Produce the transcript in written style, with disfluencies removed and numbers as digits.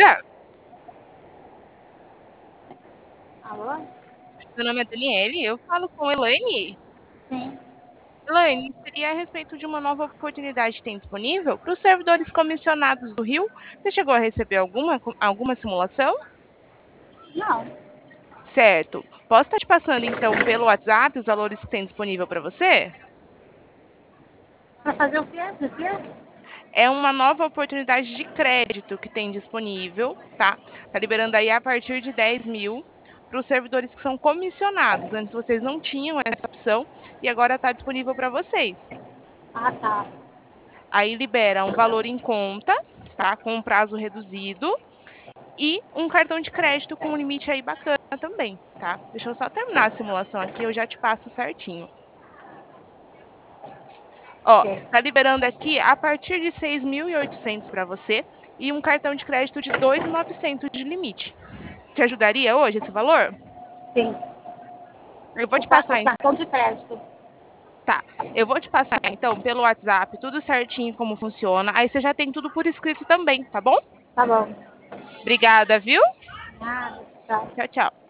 amiga. Alô? Meu nome é Daniele, eu falo com Elaine. Sim. Elaine, seria a respeito de uma nova oportunidade que tem disponível para os servidores comissionados do Rio. Você chegou a receber alguma simulação? Não. Certo. Posso estar te passando, então, pelo WhatsApp os valores que tem disponível para você? Pra fazer o quê? O quê? É uma nova oportunidade de crédito que tem disponível, tá? Tá liberando aí a partir de 10.000 para os servidores que são comissionados. Antes vocês não tinham essa opção e agora está disponível para vocês. Ah, tá. Aí libera um valor em conta, tá? Com um prazo reduzido e um cartão de crédito com um limite aí bacana também, tá? Deixa eu só terminar a simulação aqui, eu já te passo certinho. Ó, Ok. tá liberando aqui a partir de 6.800 para você e um cartão de crédito de 2.900 de limite. Te ajudaria hoje esse valor? Sim. Eu vou O, te passar, o cartão de crédito. tá? Eu vou te passar então pelo WhatsApp tudo certinho como funciona. Aí você já tem tudo por escrito também, tá bom? Tá bom. Obrigada, viu? Nada. Tchau. Tchau, tchau.